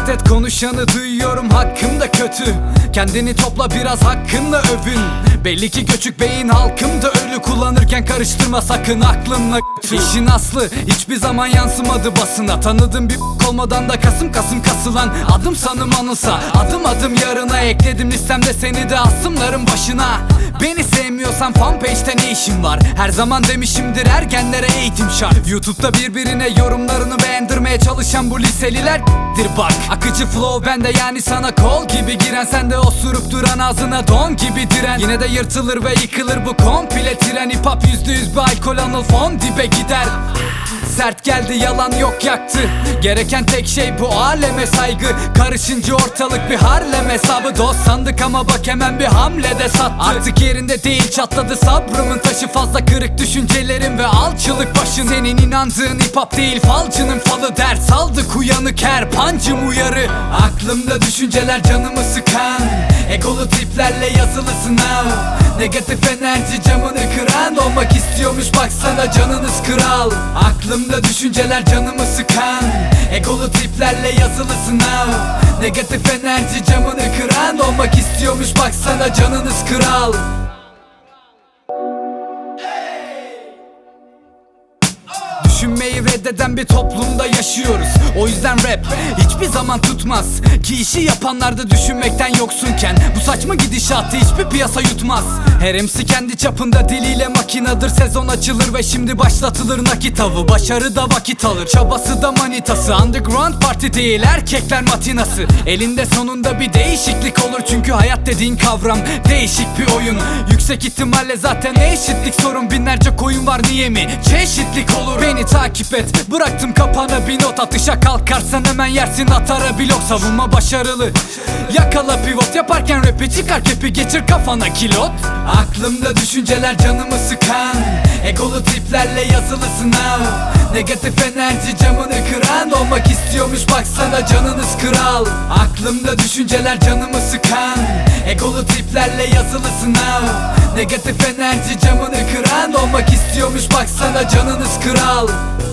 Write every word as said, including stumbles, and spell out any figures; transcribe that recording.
Dikkat et, konuşanı duyuyorum hakkımda kötü. Kendini topla, biraz hakkınla övün. Belli ki göçük beyin halkımda ölü. Kullanırken karıştırma sakın aklınla. İşin aslı hiçbir zaman yansımadı basına. Tanıdım bir olmadan da kasım kasım kasılan adım sanım anılsa, adım adım yarına ekledim listemde seni de asımların başına. Beni sevmiyorsan fanpage'te ne işin var? Her zaman demişimdir, ergenlere eğitim şart. YouTube'da birbirine yorumlarını beğendirmeye çalışan bu liselilerdir bak. Akıcı flow bende, yani sana kol gibi giren, sen de osurup duran ağzına don gibi diren. Yine de yırtılır ve yıkılır bu komple tren. Hip hop yüzde yüz bir alkol, anıl fon dibe gider. Sert geldi, yalan yok yaktı. Gereken tek şey bu aleme saygı. Karışınca ortalık bir Harlem hesabı. Dost sandık ama bak hemen bir hamlede sattı. Artık yerinde değil, çatladı sabrımın taşı. Fazla kırık düşüncelerim ve alçılık başın. Senin inandığın hip hop değil, falcının falı. Ders aldık uyanık, her pancım uyarı. Aklımda düşünceler canımı sıkan, egolu triplerle yazılı sınav. Negatif enerji camını kıran, olmak istiyormuş baksana canınız kral. Aklımda düşünceler canımı sıkan, egolu triplerle yazılı sınav. Negatif enerji camını kıran, olmak istiyormuş baksana canınız kral. Düşünmeyi reddeden bir toplumda yaşıyoruz. O yüzden rap hiçbir zaman tutmaz ki işi yapanlar da düşünmekten yoksunken. Bu saçma gidişatı hiçbir piyasa yutmaz. Her M C kendi çapında diliyle makinadır. Sezon açılır ve şimdi başlatılır nakit avı. Başarı da vakit alır, çabası da manitası. Underground parti değil, erkekler matinası. Elinde sonunda bir değişiklik olur, çünkü hayat dediğin kavram değişik bir oyun. Yüksek ihtimalle zaten eşitlik sorun. Binlerce koyun var, niye mi çeşitlik olur? Beni takip et, bıraktım kapana bir not. Atışa kalkarsan hemen yersin atara blok. Savunma başarılı, yakala pivot. Yaparken rapi çıkar kepi, geçir kafana kilot. Aklımda düşünceler canımı sıkan, egolu triplerle yazılı sınav. Negatif enerji camını kıran, olmak istiyormuş baksana canınız kral. Aklımda düşünceler canımı sıkan, egolu triplerle yazılı sınav. Negatif enerji camını kıran, olmak istiyormuş baksana canınız kral.